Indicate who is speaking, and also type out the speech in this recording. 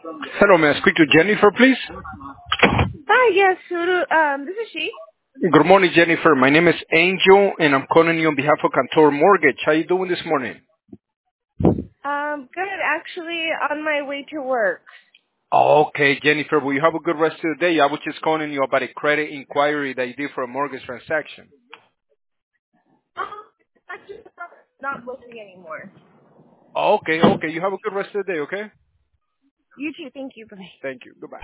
Speaker 1: Hello, may I speak to Jennifer, please?
Speaker 2: Hi, yes, this is she.
Speaker 1: Good morning, Jennifer. My name is Angel, and I'm calling you on behalf of Cantor Mortgage. How you doing this morning?
Speaker 2: Good, actually, on my way to work.
Speaker 1: Okay, Jennifer. Well, you have a good rest of the day. I was just calling you about a credit inquiry that you did for a mortgage transaction.
Speaker 2: I'm just not looking anymore.
Speaker 1: Okay. You have a good rest of the day, okay?
Speaker 2: You too, thank you, bye.
Speaker 1: Thank you. Goodbye.